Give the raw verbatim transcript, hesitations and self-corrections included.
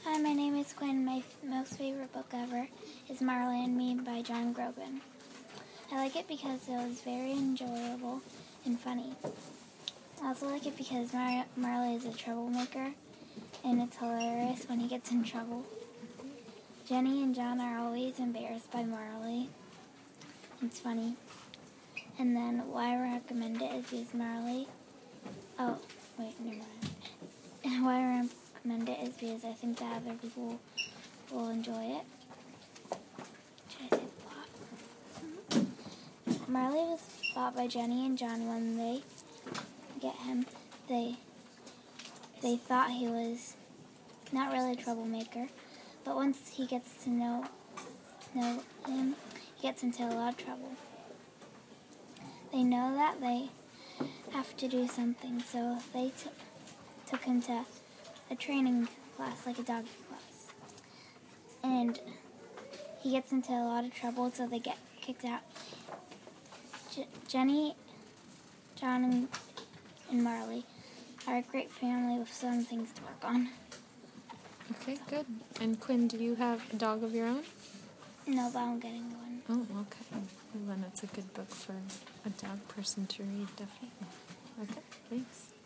Hi, my name is Quinn. My f- most favorite book ever is Marley and Me by John Groban. I like it because it was very enjoyable and funny. I also like it because Mar- Marley is a troublemaker, and it's hilarious when he gets in trouble. Jenny and John are always embarrassed by Marley. It's funny. And then why I recommend it is because Marley... Oh, wait, never mind. Why I recommend it is because I think that other people will enjoy it. Should I say the plot? Marley was bought by Jenny and John when they get him. They they thought he was not really a troublemaker, but once he gets to know know him, he gets into a lot of trouble. They know that they have to do something, so they t- took him to a training class, like a doggy class. And he gets into a lot of trouble, so they get kicked out. J- Jenny, John, and, and Marley are a great family with some things to work on. Okay, good. And Quinn, do you have a dog of your own? No, but I'm getting one. Oh, okay. Well, then it's a good book for a dog person to read, definitely. Okay, thanks.